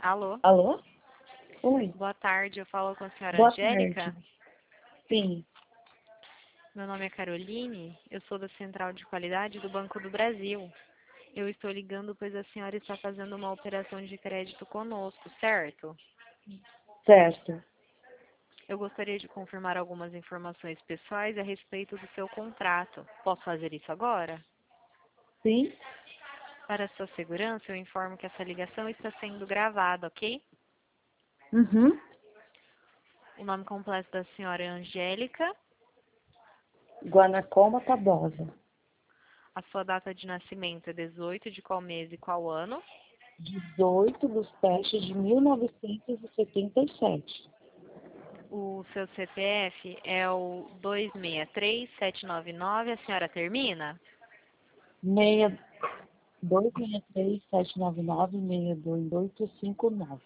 Alô? Alô? Oi, Boa tarde, eu falo com a senhora boa Angélica. tarde. Sim, Meu nome é Caroline, eu sou da Central de Qualidade do Banco do Brasil. Eu estou ligando pois a senhora está fazendo uma operação de crédito conosco, certo? certo. Eu gostaria de confirmar algumas informações pessoais a respeito do seu contrato. Posso fazer isso agora? Sim, Para sua segurança, eu informo que essa ligação está sendo gravada, ok? uhum. O nome completo da senhora é Angélica, Guanacoma Tabosa, a sua data de nascimento é 18 de qual mês e qual ano? 18 de 1977. O seu CPF é o 263799, a senhora termina? 263-799-62859.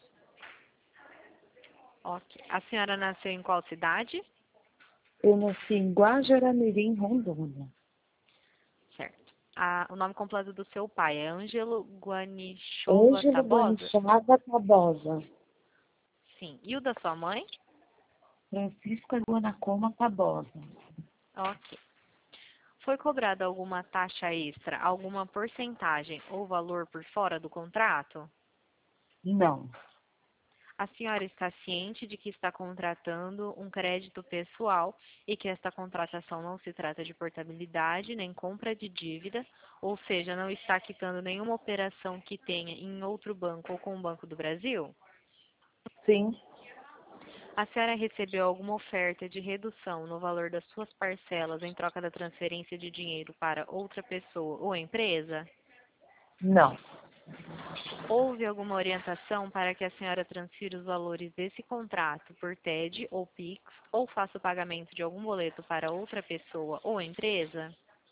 Ok. A senhora nasceu em qual cidade? Eu nasci em Guajará-Mirim, Rondônia. Certo. O nome completo do seu pai é Ângelo Guanichova Ângelo Tabosa? Guanichava Tabosa, Sim. E o da sua mãe? Francisca Guanacoma Tabosa. Ok. Foi cobrada alguma taxa extra, alguma porcentagem ou valor por fora do contrato? Não, A senhora está ciente de que está contratando um crédito pessoal e que esta contratação não se trata de portabilidade nem compra de dívida, ou seja, não está quitando nenhuma operação que tenha em outro banco ou com o Banco do Brasil? sim, A senhora recebeu alguma oferta de redução no valor das suas parcelas em troca da transferência de dinheiro para outra pessoa ou empresa? não, Houve alguma orientação para que a senhora transfira os valores desse contrato por TED ou PIX ou faça o pagamento de algum boleto para outra pessoa ou empresa?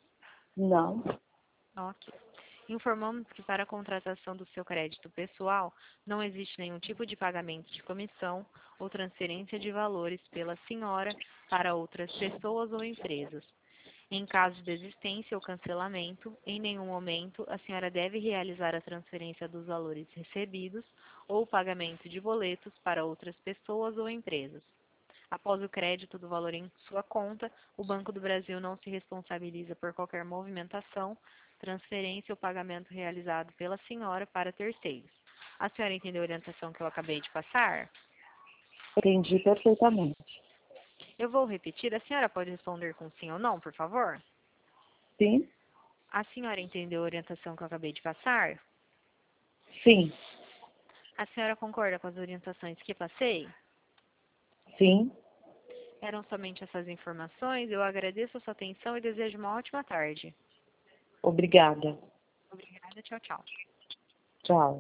não, Ok. Informamos que para a contratação do seu crédito pessoal não existe nenhum tipo de pagamento de comissão ou transferência de valores pela senhora para outras pessoas ou empresas. Em caso de desistência ou cancelamento, em nenhum momento a senhora deve realizar a transferência dos valores recebidos ou o pagamento de boletos para outras pessoas ou empresas. Após o crédito do valor em sua conta, o Banco do Brasil não se responsabiliza por qualquer movimentação, transferência ou pagamento realizado pela senhora para terceiros. A senhora entendeu a orientação que eu acabei de passar? entendi perfeitamente. Eu vou repetir, a senhora pode responder com sim ou não, por favor? Sim, A senhora entendeu a orientação que eu acabei de passar? sim, A senhora concorda com as orientações que passei? sim. Eram somente essas informações. Eu agradeço a sua atenção e desejo uma ótima tarde. Obrigada. Obrigada, tchau, tchau. Tchau.